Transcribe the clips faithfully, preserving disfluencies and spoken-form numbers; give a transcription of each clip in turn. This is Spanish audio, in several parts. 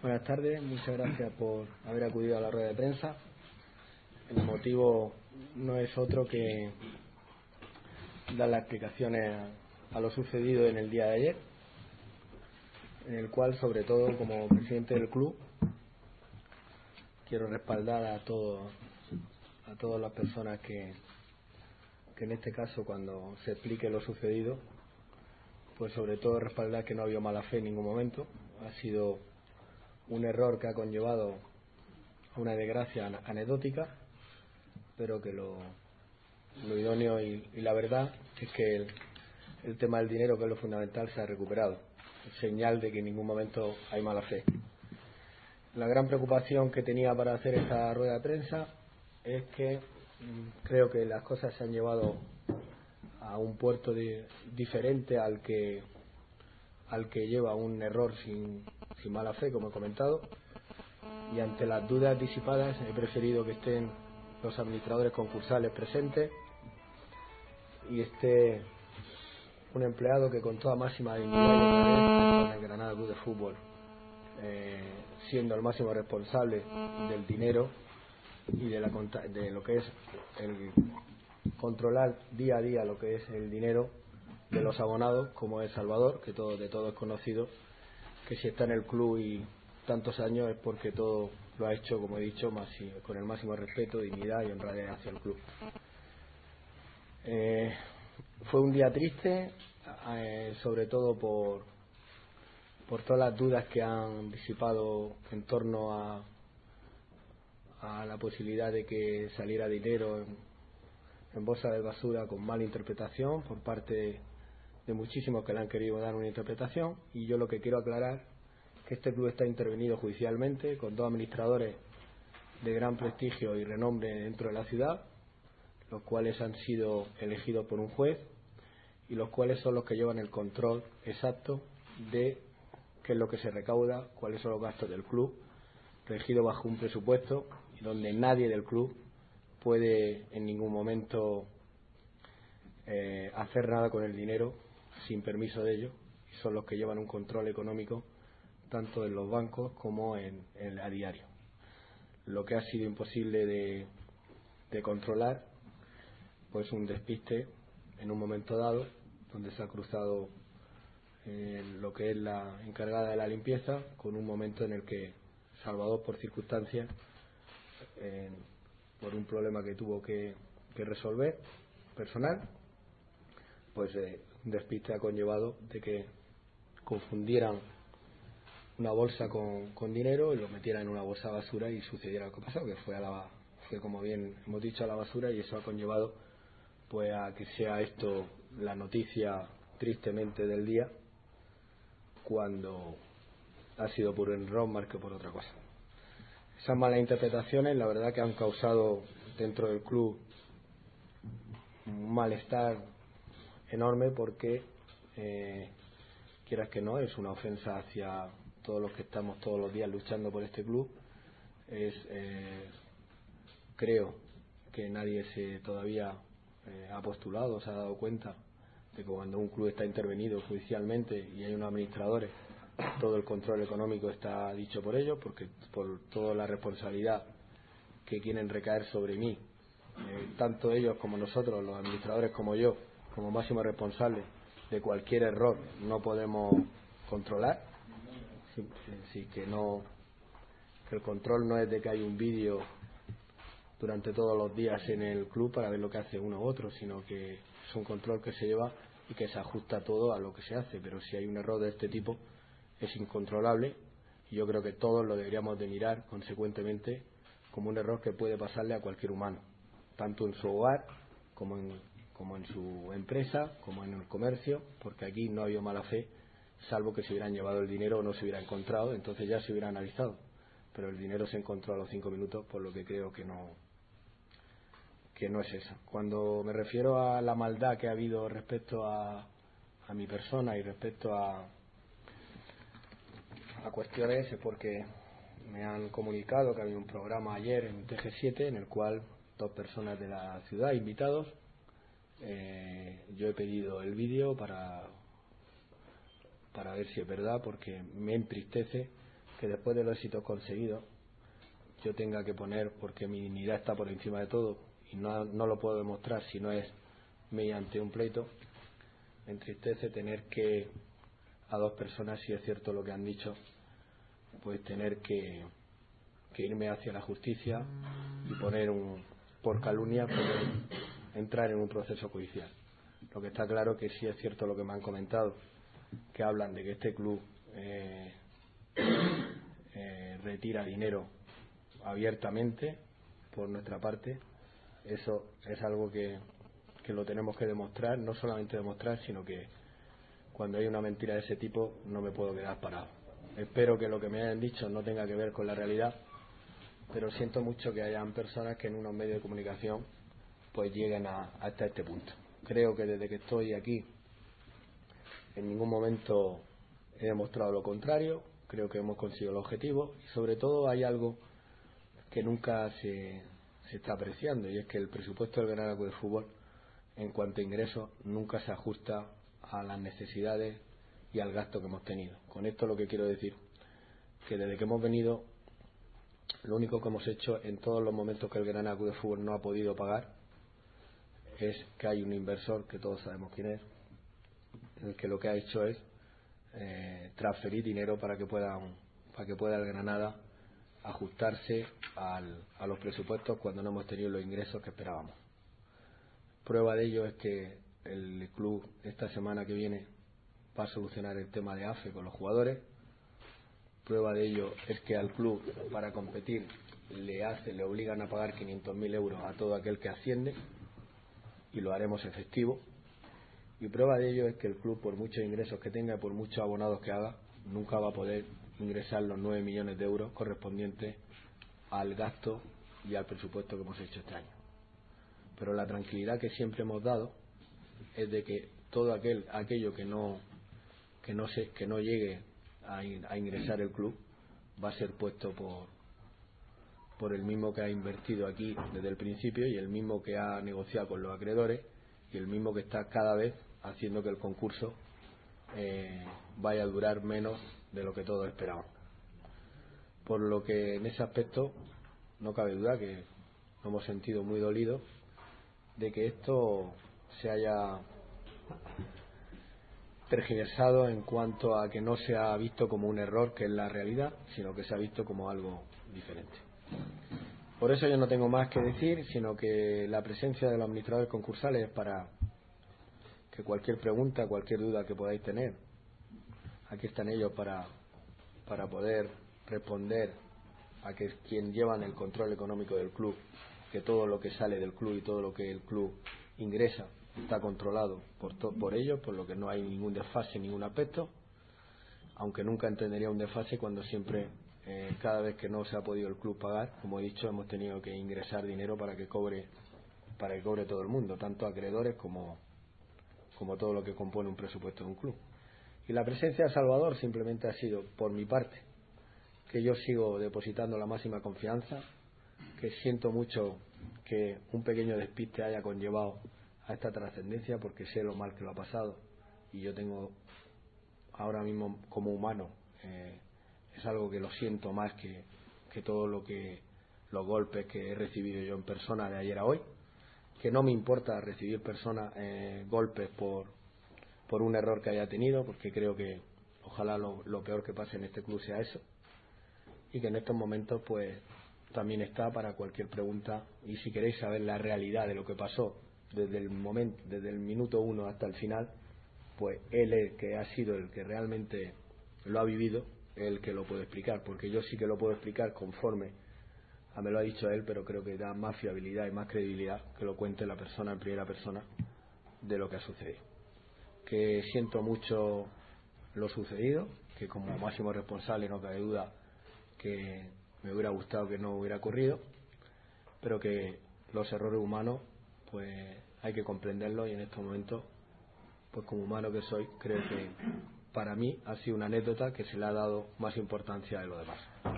Buenas tardes, muchas gracias por haber acudido a la rueda de prensa. El motivo no es otro que dar las explicaciones a, a lo sucedido en el día de ayer, en el cual, sobre todo, como presidente del club, quiero respaldar a todos a todas las personas que, que en este caso, cuando se explique lo sucedido, pues sobre todo respaldar que no ha habido mala fe en ningún momento. Ha sido un error que ha conllevado a una desgracia anecdótica, pero que lo, lo idóneo y, y la verdad es que el, el tema del dinero, que es lo fundamental, se ha recuperado. Señal de que en ningún momento hay mala fe. La gran preocupación que tenía para hacer esta rueda de prensa es que mmm, creo que las cosas se han llevado a un puerto de, diferente al que al que lleva un error sin, sin mala fe, como he comentado, y ante las dudas disipadas he preferido que estén los administradores concursales presentes y esté un empleado que con toda máxima dignidad en el Granada Club de Fútbol, eh, siendo el máximo responsable del dinero y de, la, de lo que es el controlar día a día lo que es el dinero de los abonados, como es Salvador, que todo, de todo es conocido, que si está en el club y tantos años es porque todo lo ha hecho, como he dicho, más, con el máximo respeto, dignidad y honradez hacia el club. Eh, fue un día triste, eh, sobre todo por, por todas las dudas que han disipado en torno a, a la posibilidad de que saliera dinero en, en bolsa de basura con mala interpretación por parte de, de muchísimos que le han querido dar una interpretación, y yo lo que quiero aclarar es que este club está intervenido judicialmente con dos administradores de gran prestigio y renombre dentro de la ciudad, los cuales han sido elegidos por un juez y los cuales son los que llevan el control exacto de qué es lo que se recauda, cuáles son los gastos del club, regido bajo un presupuesto y donde nadie del club puede en ningún momento eh, hacer nada con el dinero sin permiso de ellos, y son los que llevan un control económico tanto en los bancos como en, en a diario. Lo que ha sido imposible de, de controlar, pues un despiste en un momento dado, donde se ha cruzado eh, lo que es la encargada de la limpieza con un momento en el que Salvador, por circunstancias, eh, por un problema que tuvo que, que resolver personal, pues eh, un despiste ha conllevado de que confundieran una bolsa con, con dinero y lo metieran en una bolsa de basura y sucediera lo que pasó, que fue a la fue como bien hemos dicho a la basura, y eso ha conllevado pues a que sea esto la noticia tristemente del día, cuando ha sido por un error más que por otra cosa. Esas malas interpretaciones, la verdad, que han causado dentro del club un malestar enorme, porque eh, quieras que no, es una ofensa hacia todos los que estamos todos los días luchando por este club. Es eh, creo que nadie se todavía eh, ha postulado, se ha dado cuenta de que cuando un club está intervenido judicialmente y hay unos administradores, todo el control económico está dicho por ellos, porque por toda la responsabilidad que quieren recaer sobre mí, eh, tanto ellos como nosotros, los administradores, como yo, como máximo responsable de cualquier error, no podemos controlar. Sí, sí, que no, que el control no es de que hay un vídeo durante todos los días en el club para ver lo que hace uno u otro, sino que es un control que se lleva y que se ajusta todo a lo que se hace. Pero si hay un error de este tipo, es incontrolable, y yo creo que todos lo deberíamos de mirar consecuentemente como un error que puede pasarle a cualquier humano, tanto en su hogar como en, como en su empresa, como en el comercio, porque aquí no ha habido mala fe, salvo que se hubieran llevado el dinero o no se hubiera encontrado, entonces ya se hubiera analizado, pero el dinero se encontró a los cinco minutos, por lo que creo que no que no es eso. Cuando me refiero a la maldad que ha habido respecto a, a mi persona y respecto a a cuestiones, es porque me han comunicado que había un programa ayer en T G siete en el cual dos personas de la ciudad, invitados, eh, yo he pedido el vídeo para para ver si es verdad, porque me entristece que después de los éxitos conseguidos yo tenga que poner, porque mi dignidad está por encima de todo y no, no lo puedo demostrar si no es mediante un pleito. Me entristece tener que, a dos personas, si es cierto lo que han dicho, pues tener que, que irme hacia la justicia y poner un, por calumnia, poder entrar en un proceso judicial. Lo que está claro que sí es cierto lo que me han comentado, que hablan de que este club eh, eh, retira dinero abiertamente por nuestra parte. Eso es algo que, que lo tenemos que demostrar, no solamente demostrar, sino que cuando hay una mentira de ese tipo no me puedo quedar parado. Espero que lo que me hayan dicho no tenga que ver con la realidad, pero siento mucho que hayan personas que en unos medios de comunicación pues lleguen a, hasta este punto. Creo que desde que estoy aquí en ningún momento he demostrado lo contrario, creo que hemos conseguido el objetivo y sobre todo hay algo que nunca se, se está apreciando, y es que el presupuesto del Granada Club de Fútbol en cuanto a ingresos nunca se ajusta a las necesidades y al gasto que hemos tenido. Con esto lo que quiero decir que desde que hemos venido lo único que hemos hecho en todos los momentos que el Granada Club de Fútbol no ha podido pagar es que hay un inversor que todos sabemos quién es, el que lo que ha hecho es eh, transferir dinero para que puedan para que pueda el Granada ajustarse al, a los presupuestos cuando no hemos tenido los ingresos que esperábamos. Prueba de ello es que el club esta semana que viene va a solucionar el tema de A F E con los jugadores. Prueba de ello es que al club, para competir, le hace, le obligan a pagar quinientos mil euros a todo aquel que asciende, y lo haremos efectivo. Y prueba de ello es que el club, por muchos ingresos que tenga, por muchos abonados que haga, nunca va a poder ingresar los nueve millones de euros correspondientes al gasto y al presupuesto que hemos hecho este año. Pero la tranquilidad que siempre hemos dado es de que todo aquel aquello que no que no se que no llegue a, a ingresar el club va a ser puesto por por el mismo que ha invertido aquí desde el principio y el mismo que ha negociado con los acreedores y el mismo que está cada vez haciendo que el concurso eh, vaya a durar menos de lo que todos esperamos. Por lo que en ese aspecto no cabe duda que nos hemos sentido muy dolidos de que esto se haya tergiversado en cuanto a que no se ha visto como un error, que es la realidad, sino que se ha visto como algo diferente. Por eso yo no tengo más que decir, sino que la presencia de los administradores concursales es para que cualquier pregunta, cualquier duda que podáis tener, aquí están ellos para, para poder responder a que quien llevan el control económico del club, que todo lo que sale del club y todo lo que el club ingresa está controlado por, to por ellos, por lo que no hay ningún desfase en ningún aspecto, aunque nunca entendería un desfase cuando siempre, eh, cada vez que no se ha podido el club pagar, como he dicho, hemos tenido que ingresar dinero para que cobre para que cobre todo el mundo, tanto acreedores como, como todo lo que compone un presupuesto de un club. Y la presencia de Salvador simplemente ha sido, por mi parte, que yo sigo depositando la máxima confianza, que siento mucho que un pequeño despiste haya conllevado a esta trascendencia, porque sé lo mal que lo ha pasado y yo tengo ahora mismo como humano eh, es algo que lo siento más que, que todo lo que los golpes que he recibido yo en persona de ayer a hoy, que no me importa recibir personas eh, golpes por por un error que haya tenido, porque creo que ojalá lo, lo peor que pase en este club sea eso, y que en estos momentos pues también está para cualquier pregunta, y si queréis saber la realidad de lo que pasó desde el momento, desde el minuto uno hasta el final, pues él es que ha sido el que realmente lo ha vivido, el que lo puede explicar, porque yo sí que lo puedo explicar conforme a me lo ha dicho él, pero creo que da más fiabilidad y más credibilidad que lo cuente la persona en primera persona de lo que ha sucedido. Que siento mucho lo sucedido, que como máximo responsable no cabe duda que me hubiera gustado que no hubiera ocurrido, pero que los errores humanos pues hay que comprenderlos, y en estos momentos pues como humano que soy creo que para mí ha sido una anécdota que se le ha dado más importancia de lo demás.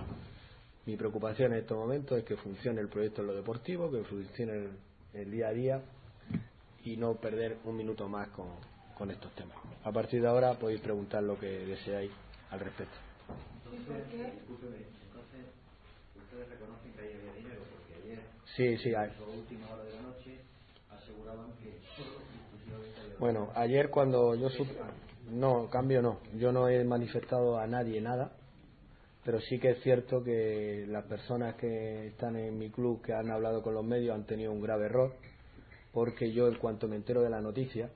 Mi preocupación en estos momentos es que funcione el proyecto en lo deportivo, que funcione el, el día a día y no perder un minuto más con, con estos temas. A partir de ahora podéis preguntar lo que deseáis al respecto. Entonces, discúlpeme, entonces, ustedes reconocen que ahí había dinero, porque ayer, sí, sí, hay. a la última hora de la noche, aseguraban que solo exclusivamente había... Bueno, ayer cuando yo supe... No, cambio no. Yo no he manifestado a nadie nada, pero sí que es cierto que las personas que están en mi club, que han hablado con los medios, han tenido un grave error, porque yo, en cuanto me entero de la noticia,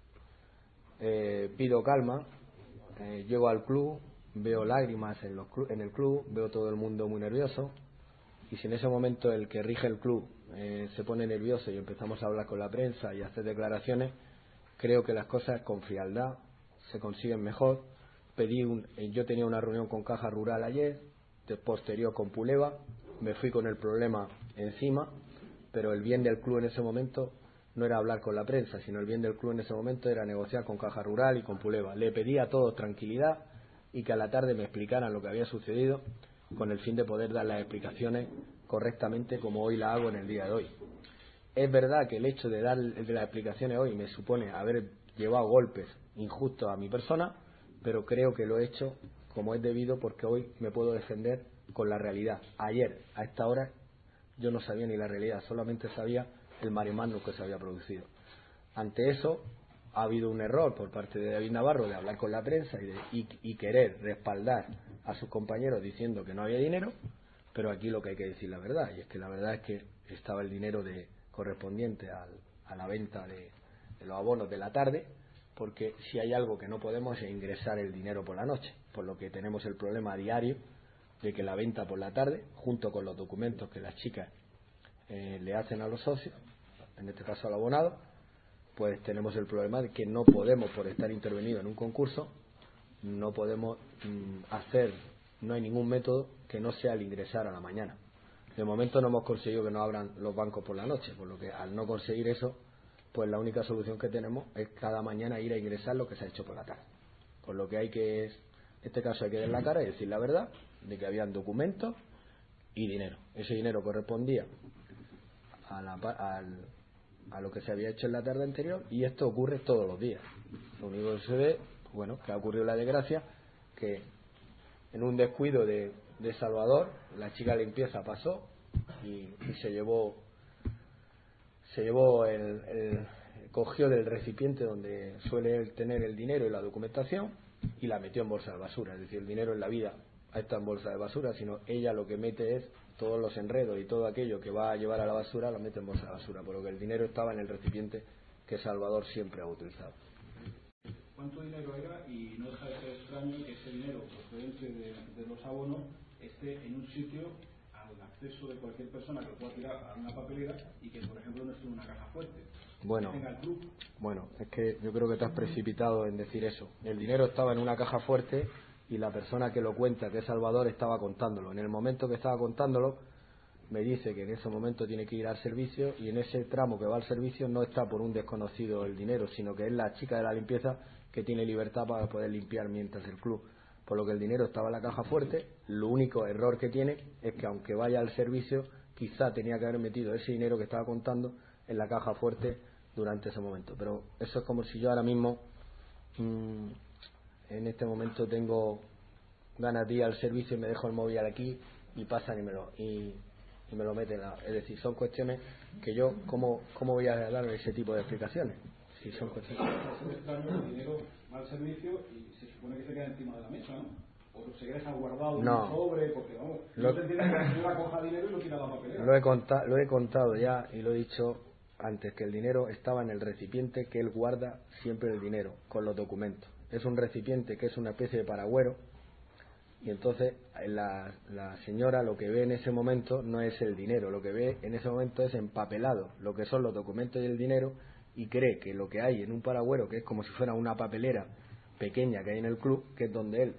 eh, pido calma, eh, llego al club, veo lágrimas en, los clu- en el club, veo todo el mundo muy nervioso, y si en ese momento el que rige el club eh, se pone nervioso y empezamos a hablar con la prensa y a hacer declaraciones, creo que las cosas con frialdad se consiguen mejor. Pedí un, eh, yo tenía una reunión con Caja Rural ayer, de posterior con Puleva, me fui con el problema encima, pero el bien del club en ese momento no era hablar con la prensa, sino el bien del club en ese momento era negociar con Caja Rural y con Puleva. Le pedí a todos tranquilidad y que a la tarde me explicaran lo que había sucedido, con el fin de poder dar las explicaciones correctamente como hoy la hago en el día de hoy. Es verdad que el hecho de dar de las explicaciones hoy me supone haber llevado golpes injustos a mi persona, pero creo que lo he hecho como es debido, porque hoy me puedo defender con la realidad. Ayer, a esta hora, yo no sabía ni la realidad, solamente sabía el maremándum que se había producido. Ante eso, ha habido un error por parte de David Navarro de hablar con la prensa y, de, y, y querer respaldar a sus compañeros diciendo que no había dinero, pero aquí lo que hay que decir la verdad, y es que la verdad es que estaba el dinero de correspondiente al, a la venta de, de los abonos de la tarde, porque si hay algo que no podemos es ingresar el dinero por la noche, por lo que tenemos el problema a diario de que la venta por la tarde, junto con los documentos que las chicas eh, le hacen a los socios, en este caso al abonado, pues tenemos el problema de que no podemos, por estar intervenido en un concurso, no podemos mm, hacer, no hay ningún método que no sea el ingresar a la mañana. De momento no hemos conseguido que nos abran los bancos por la noche, por lo que al no conseguir eso, pues la única solución que tenemos es cada mañana ir a ingresar lo que se ha hecho por la tarde. Por lo que hay que, en este caso hay que dar la cara y decir la verdad, de que habían documentos y dinero. Ese dinero correspondía a, la, al, a lo que se había hecho en la tarde anterior, y esto ocurre todos los días. Lo único que se ve, bueno, que ha ocurrido la desgracia, que en un descuido de, de Salvador, la chica de limpieza pasó y, y se llevó se llevó el, el cogió del recipiente donde suele él tener el dinero y la documentación y la metió en bolsa de basura. Es decir, el dinero en la vida está en bolsa de basura, sino ella lo que mete es todos los enredos y todo aquello que va a llevar a la basura, lo mete en bolsa de basura, por lo que el dinero estaba en el recipiente que Salvador siempre ha utilizado. ¿Cuánto dinero era? Y no deja de ser extraño que ese dinero procedente de, de los abonos esté en un sitio al acceso de cualquier persona que lo pueda tirar a una papelera y que, por ejemplo, no esté en una caja fuerte. Bueno, que tenga el club. bueno, es que yo creo que te has precipitado en decir eso. El dinero estaba en una caja fuerte y la persona que lo cuenta, que es Salvador, estaba contándolo. En el momento que estaba contándolo, me dice que en ese momento tiene que ir al servicio, y en ese tramo que va al servicio no está por un desconocido el dinero, sino que es la chica de la limpieza que tiene libertad para poder limpiar mientras el club. Por lo que el dinero estaba en la caja fuerte. Lo único error que tiene es que, aunque vaya al servicio, quizá tenía que haber metido ese dinero que estaba contando en la caja fuerte durante ese momento. Pero eso es como si yo ahora mismo mmm, en este momento tengo ganas de ir al servicio y me dejo el móvil aquí y pasan y me lo y, y me lo meten. A, es decir, son cuestiones que yo cómo cómo voy a dar ese tipo de explicaciones. Si son cuestiones. Es extraño, el dinero va al servicio y se supone que se queda encima de la mesa, ¿no? O se deja guardado en un sobre, porque vamos, lo, no se entiende que la señora coja dinero y lo tira a la papelera. Lo he, conta, lo he contado ya y lo he dicho antes, que el dinero estaba en el recipiente que él guarda siempre el dinero, con los documentos. Es un recipiente que es una especie de paragüero, y entonces la, la señora lo que ve en ese momento no es el dinero, lo que ve en ese momento es empapelado, lo que son los documentos y el dinero, y cree que lo que hay en un paragüero, que es como si fuera una papelera pequeña que hay en el club, que es donde él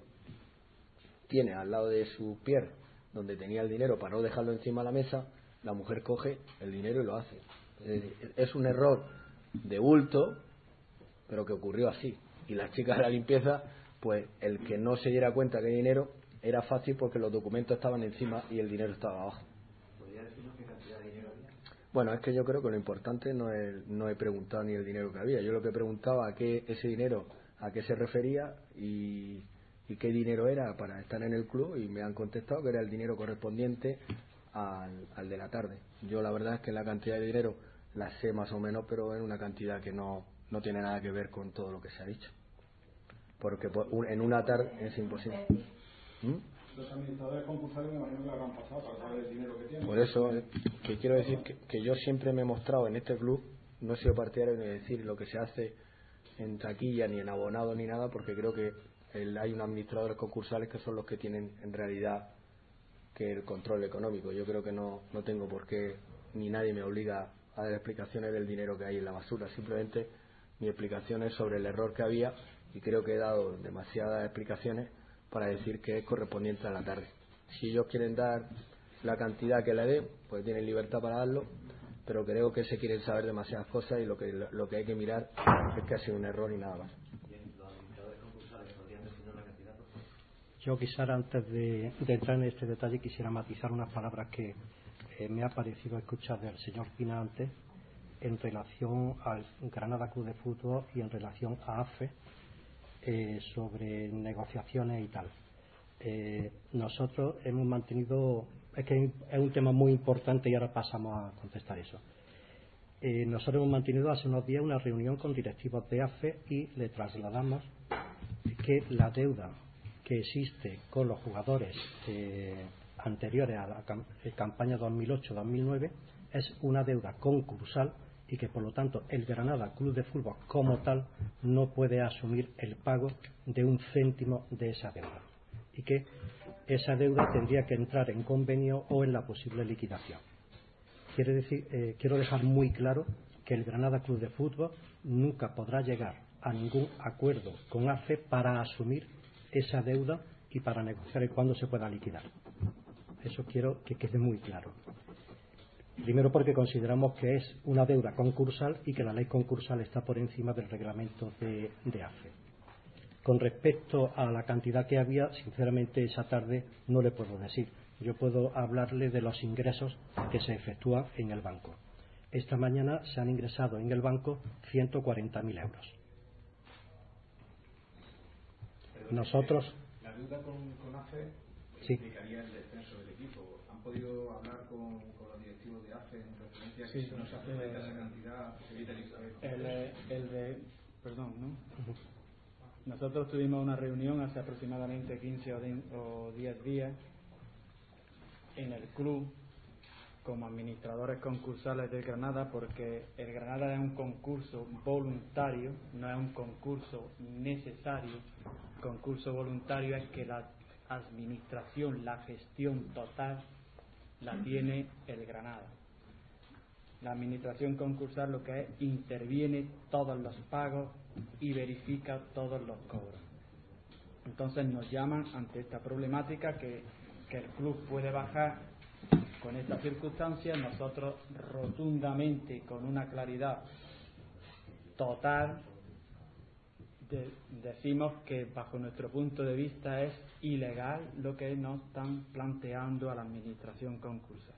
tiene al lado de su pierna, donde tenía el dinero para no dejarlo encima de la mesa, la mujer coge el dinero y lo hace. Es un error de bulto, pero que ocurrió así. Y las chicas de la limpieza, pues el que no se diera cuenta que hay dinero era fácil, porque los documentos estaban encima y el dinero estaba abajo. ¿Podría decirnos qué cantidad de dinero había? Bueno, es que yo creo que lo importante no es, no he preguntado ni el dinero que había. Yo lo que preguntaba a qué ese dinero, a qué se refería, y, y qué dinero era para estar en el club, y me han contestado que era el dinero correspondiente al, al de la tarde. Yo la verdad es que la cantidad de dinero la sé más o menos, pero es una cantidad que no, no tiene nada que ver con todo lo que se ha dicho, porque por un, en una tarde es imposible. ¿Mm? Los administradores concursales me imagino que la habrán pasado para saber el dinero que tienen. Por eso eh, que quiero decir que, que yo siempre me he mostrado en este club, no he sido partidario de decir lo que se hace en taquilla ni en abonado ni nada, porque creo que el, hay unos administradores concursales que son los que tienen en realidad que el control económico. Yo creo que no, no tengo por qué, ni nadie me obliga a dar explicaciones del dinero que hay en la basura. Simplemente mi explicación es sobre el error que había, y creo que he dado demasiadas explicaciones para decir que es correspondiente a la tarde. Si ellos quieren dar la cantidad que le dé, pues tienen libertad para darlo, pero creo que se quieren saber demasiadas cosas, y lo que lo que hay que mirar es que ha sido un error y nada más. Yo quisiera, antes de, de entrar en este detalle, quisiera matizar unas palabras que eh, me ha parecido escuchar del señor Pina antes en relación al Granada Club de Fútbol y en relación a A F E, eh, sobre negociaciones y tal. Eh, nosotros hemos mantenido, es que es un tema muy importante y ahora pasamos a contestar eso. Eh, nosotros hemos mantenido hace unos días una reunión con directivos de A F E y le trasladamos que la deuda que existe con los jugadores eh, anteriores a la cam campaña dos mil ocho dos mil nueve es una deuda concursal, y que por lo tanto el Granada Club de Fútbol como tal no puede asumir el pago de un céntimo de esa deuda, y que esa deuda tendría que entrar en convenio o en la posible liquidación. Quiere decir, eh, quiero dejar muy claro que el Granada Club de Fútbol nunca podrá llegar a ningún acuerdo con A F E para asumir esa deuda y para negociar el cuándo se pueda liquidar. Eso quiero que quede muy claro. Primero, porque consideramos que es una deuda concursal y que la ley concursal está por encima del reglamento de, de A F E. Con respecto a la cantidad que había, sinceramente esa tarde no le puedo decir. Yo puedo hablarle de los ingresos que se efectúan en el banco. Esta mañana se han ingresado en el banco ciento cuarenta mil euros. Nosotros. La deuda con, con A F E sí. implicaría el descenso del equipo. ¿Han podido hablar con, con los directivos de A F E en referencia a que sí, si no se aprovecha esa cantidad se evita el, el, el de perdón, ¿no? Nosotros tuvimos una reunión hace aproximadamente quince o diez días en el club como administradores concursales del Granada, porque el Granada es un concurso voluntario, no es un concurso necesario. Concurso voluntario es que la administración, la gestión total la tiene el Granada. La administración concursal lo que es, interviene todos los pagos y verifica todos los cobros. Entonces nos llaman ante esta problemática que, que el club puede bajar con estas circunstancias. Nosotros rotundamente, con una claridad total, de, decimos que bajo nuestro punto de vista es ilegal lo que nos están planteando a la administración concursal,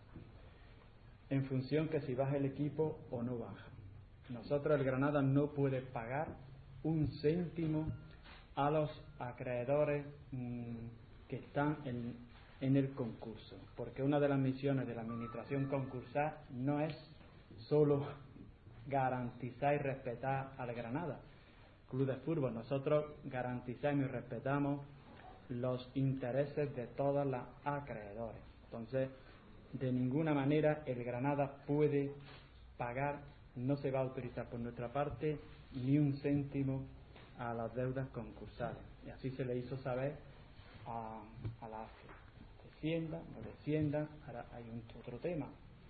en función que si baja el equipo o no baja. Nosotros, el Granada, no puede pagar un céntimo a los acreedores mmm, que están en, en el concurso, porque una de las misiones de la administración concursal no es solo garantizar y respetar al Granada Club de Fútbol. Nosotros garantizamos y respetamos los intereses de todos los acreedores. Entonces, de ninguna manera el Granada puede pagar, no se va a autorizar por nuestra parte ni un céntimo a las deudas concursales. Y así se le hizo saber a, a la A F E. Descienda, no descienda. Ahora hay un otro tema.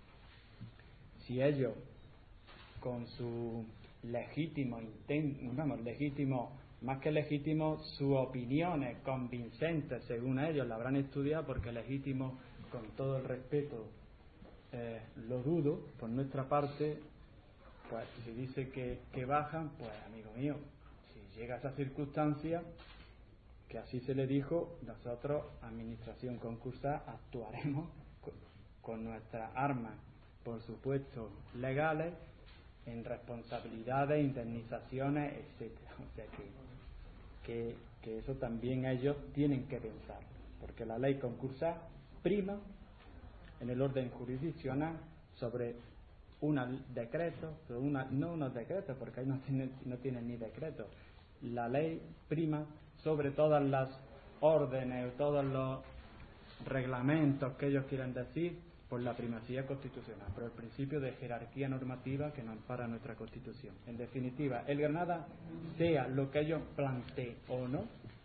Si ellos, con su legítimo intento, vamos, legítimo, más que legítimo, sus opiniones convincentes, según ellos, la habrán estudiado, porque legítimo, con todo el respeto, eh, lo dudo. Por nuestra parte, pues si dice que, que bajan, pues amigo mío, si llega a esa circunstancia, que así se le dijo, nosotros, administración concursal, actuaremos con, con nuestras armas, por supuesto, legales, en responsabilidades, indemnizaciones, etcétera. O sea que, que que eso también ellos tienen que pensar, porque la ley concursal prima en el orden jurisdiccional sobre unos decretos, una, no unos decretos, porque ahí no tienen, no tienen ni decretos. La ley prima sobre todas las órdenes, todos los reglamentos que ellos quieran decir, por la primacía constitucional, por el principio de jerarquía normativa que nos ampara nuestra Constitución. En definitiva, el Granada, sea lo que ellos planteen o no,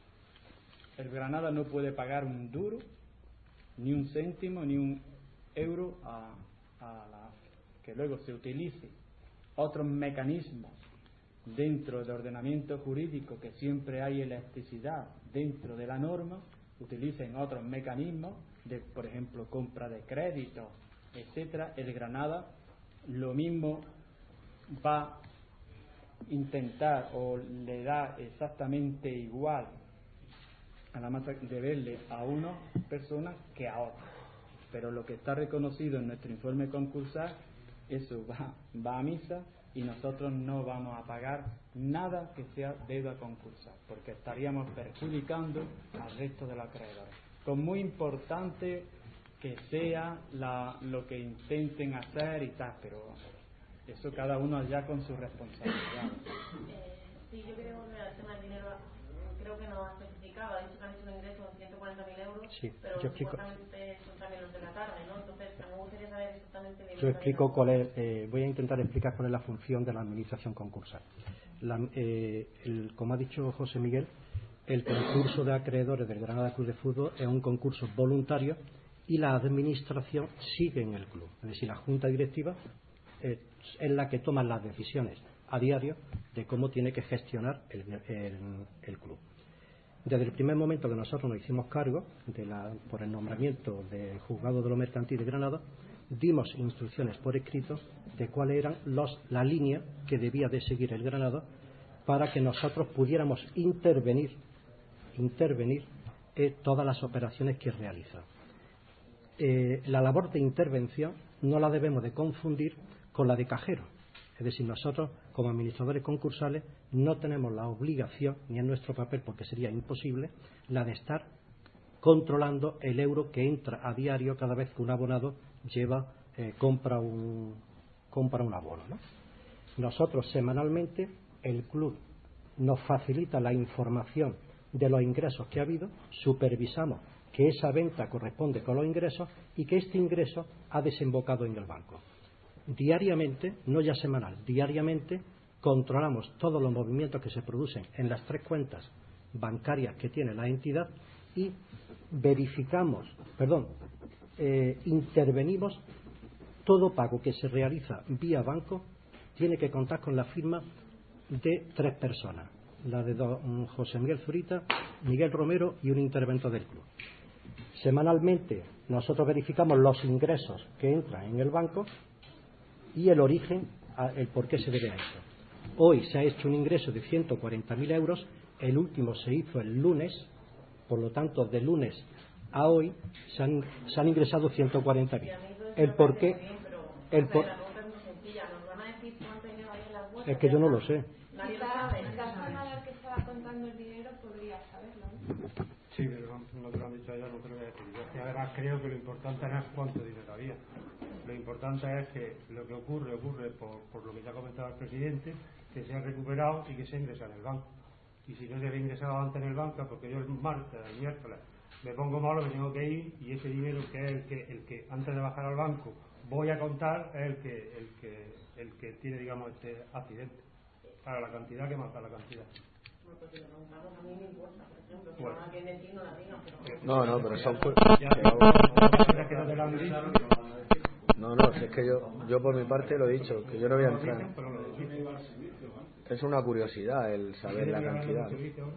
el Granada no puede pagar un duro, ni un céntimo, ni un euro a, a la A F E. Que luego se utilice otros mecanismos dentro del ordenamiento jurídico, que siempre hay elasticidad dentro de la norma, utilicen otros mecanismos de, por ejemplo, compra de créditos, etcétera. El Granada lo mismo va a intentar, o le da exactamente igual a la masa de verle a una persona que a otra, pero lo que está reconocido en nuestro informe concursal, eso va, va a misa, y nosotros no vamos a pagar nada que sea deuda concursal, porque estaríamos perjudicando al resto de los acreedores. Con muy importante que sea la, lo que intenten hacer y tal, pero eso cada uno ya con su responsabilidad. Eh, sí, yo quería volver al tema del dinero. Creo que no ha especificado, ha dicho que han hecho un ingreso de ciento cuarenta mil euros, sí, pero yo explico. supuestamente son también los de la tarde, ¿no? Entonces, me gustaría saber exactamente bien. Yo explico cuál es, eh, voy a intentar explicar cuál es la función de la administración concursal. La, eh, el, como ha dicho José Miguel, el concurso de acreedores del Granada Club de Fútbol es un concurso voluntario y la administración sigue en el club. Es decir, la junta directiva eh, es la que toma las decisiones a diario de cómo tiene que gestionar el, el, el club. Desde el primer momento que nosotros nos hicimos cargo de la, por el nombramiento del Juzgado de lo Mercantil de Granada, dimos instrucciones por escrito de cuáles eran los, la línea que debía de seguir el Granada para que nosotros pudiéramos intervenir intervenir en todas las operaciones que realiza. Eh, la labor de intervención no la debemos de confundir con la de cajero. Es decir, nosotros como administradores concursales no tenemos la obligación, ni en nuestro papel porque sería imposible, la de estar controlando el euro que entra a diario cada vez que un abonado lleva, eh, compra un compra un abono, ¿no? Nosotros semanalmente, el club nos facilita la información de los ingresos que ha habido, supervisamos que esa venta corresponde con los ingresos y que este ingreso ha desembocado en el banco. Diariamente, no ya semanal, diariamente controlamos todos los movimientos que se producen en las tres cuentas bancarias que tiene la entidad y verificamos, perdón, eh, intervenimos todo pago que se realiza vía banco tiene que contar con la firma de tres personas, la de don José Miguel Zurita, Miguel Romero y un interventor del club. Semanalmente nosotros verificamos los ingresos que entran en el banco y el origen, el por qué se debe a eso. Hoy se ha hecho un ingreso de ciento cuarenta mil euros, el último se hizo el lunes, por lo tanto de lunes a hoy se han, se han ingresado ciento cuarenta mil. El por qué, el por, es que yo no lo sé. Nadie lo sabe. La forma en la que estaba contando el dinero podría saberlo, ¿no? Sí, pero no, no te lo han dicho ellos, no te lo voy a decir yo. Y además creo que lo importante no es cuánto dinero había. Lo importante es que lo que ocurre, ocurre por, por lo que ya ha comentado el presidente, que se ha recuperado y que se ingresa en el banco. Y si no se había ingresado antes en el banco, porque yo el martes, el miércoles, me pongo malo, me tengo que ir, y ese dinero que es el que, el que antes de bajar al banco voy a contar, es el que, el que, el que tiene, digamos, este accidente. Para la cantidad que más para la cantidad. Bueno. No, no, pero son... No, no, si es que yo, yo por mi parte lo he dicho, que yo no voy a entrar. Es una curiosidad el saber la cantidad.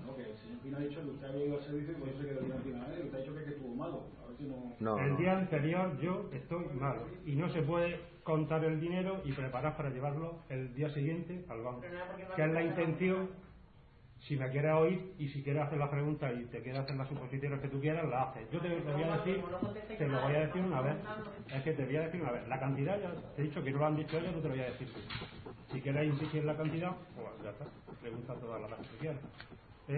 No, el no. día anterior yo estoy malo y no se puede contar el dinero y preparar para llevarlo el día siguiente al banco, que es la intención. Si me quieres oír y si quieres hacer la pregunta y te quieres hacer las suposiciones que tú quieras, la haces. Yo te, te voy a decir, te lo voy a decir una vez. Es que te voy a decir una vez. La cantidad, ya te he dicho que no lo han dicho ellos, no te lo voy a decir tú. Si quieres insistir en la cantidad, pues ya está. Pregunta todas las veces que quieras. ¿Eh?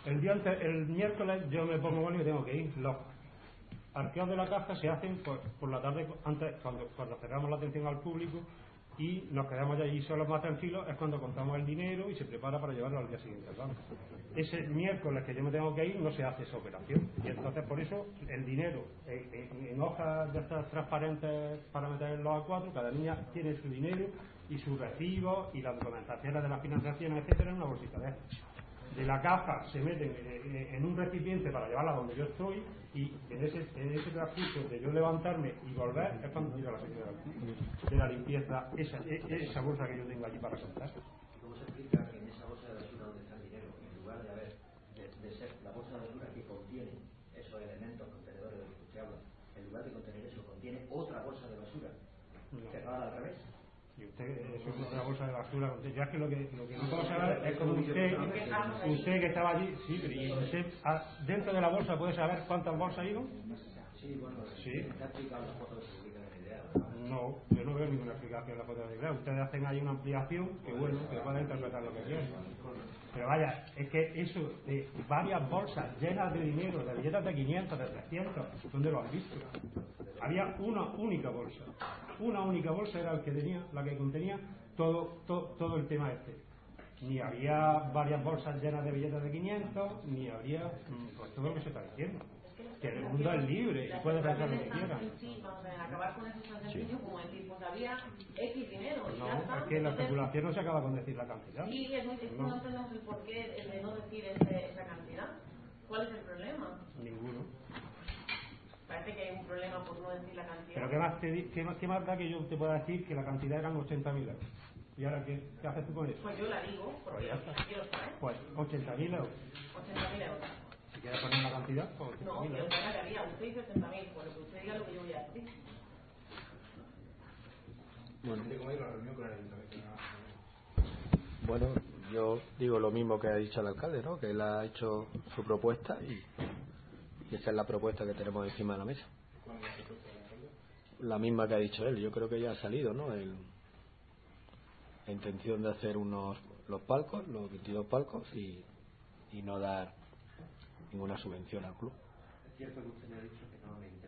el día antes, el miércoles yo me pongo bueno y tengo que ir. Los arqueos de la caja se hacen por, por la tarde, antes cuando, cuando cerramos la atención al público, y nos quedamos allí solos más tranquilos, es cuando contamos el dinero y se prepara para llevarlo al día siguiente al banco. Ese miércoles que yo me tengo que ir no se hace esa operación, y entonces por eso el dinero en, en, en hojas de estas transparentes para meter en los A cuatro, cada niña tiene su dinero y sus recibos y las documentaciones de las financiaciones, etcétera, en una bolsita de estas. De la caja se meten en un recipiente para llevarla donde yo estoy, y en ese, en ese transcurso de yo levantarme y volver es cuando llega la señora de la limpieza esa, esa bolsa que yo tengo allí para contar. ¿Cómo se explica que en esa bolsa de basura donde está el dinero, en lugar de haber de, de ser la bolsa de basura que contiene esos elementos contenedores de los que usted habla, en lugar de contener eso contiene otra bolsa de basura cerrada al revés? Y usted, eso es una bolsa de basura. Ya es que lo que, lo que no puedo saber es como usted, usted que estaba allí, sí, pero y usted, dentro de la bolsa puede saber cuántas bolsas ha ido. Sí, bueno, sí. ¿Está explicado la foto que se publica en el idea? No, yo no veo ninguna explicación en la foto de idea. Ustedes hacen ahí una ampliación que, bueno, que pueden interpretar lo que quieran. Pero vaya, es que eso de varias bolsas llenas de dinero, de billetes de quinientos, de trescientos, ¿dónde lo han visto? Había una única bolsa. Una única bolsa era el que tenía, la que contenía todo, todo, todo el tema este. Ni había varias bolsas llenas de billetes de quinientos, ni habría pues, todo lo que se está diciendo. Que el mundo es libre y puede pensar lo que quiera. Sí, vamos a ver, acabar con eso es tan sencillo como decir, pues había X dinero. Y no, ya está. Es que la especulación no se acaba con decir la cantidad. Sí, es muy, es que no. no entendemos el porqué de no decir ese, esa cantidad. ¿Cuál es el problema? Ninguno. Parece que hay un problema por no decir la cantidad. Pero ¿qué más, te, qué más, qué más da que yo te pueda decir que la cantidad eran ochenta mil euros? ¿Y ahora qué, qué haces tú con eso? Pues yo la digo, porque pues la quiero saber. Pues ochenta mil euros. ochenta mil euros. Si quieres poner una cantidad, pues ochenta mil no, euros. No, yo pagaría. Usted dice ochenta mil, por lo que usted diga lo que yo voy a decir. Bueno, bueno, yo digo lo mismo que ha dicho el alcalde, ¿no? Que él ha hecho su propuesta y, y esa es la propuesta que tenemos encima de la mesa. La misma que ha dicho él. Yo creo que ya ha salido, ¿no? El, la intención de hacer unos los palcos, los veintidós palcos y, y no dar ninguna subvención al club. Es cierto que usted me ha dicho que no me interesa